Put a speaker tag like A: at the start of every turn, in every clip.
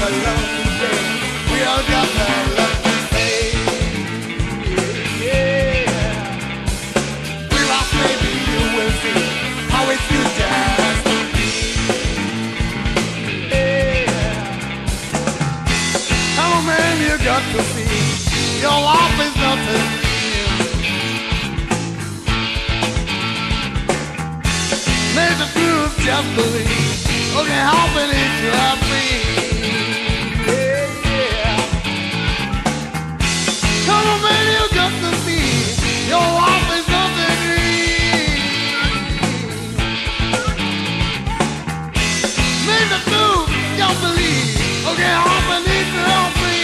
A: to love to say. We all got to love to say. Yeah. We lost, maybe you will see how it used to be. Yeah. Come on, man, you got to see your life is nothing. Make the truth just believe. Okay, help it if you are free. Yeah, yeah. Come on, man, you got to see your life is not a dream. Make the truth just believe. Okay, help it if you are free.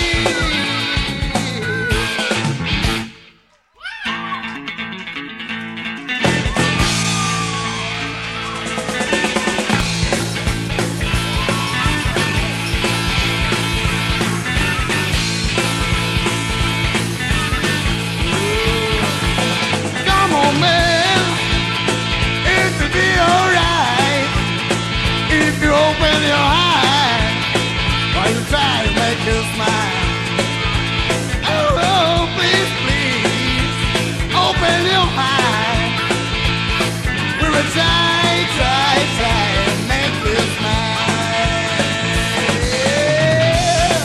A: Open your eyes while you try to make you smile. Oh, oh, please, please, open your eyes. We will try to make you smile. Yeah.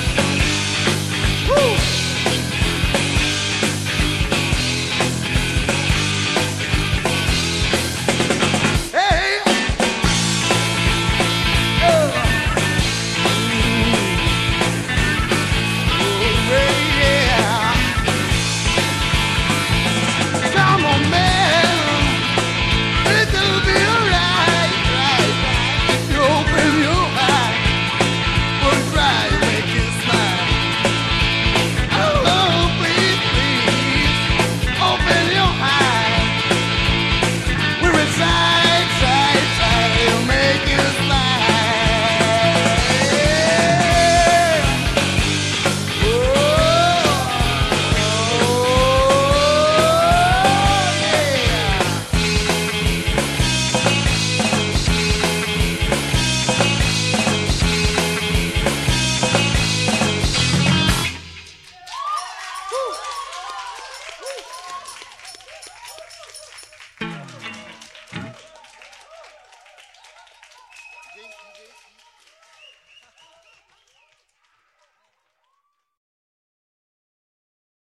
A: Woo.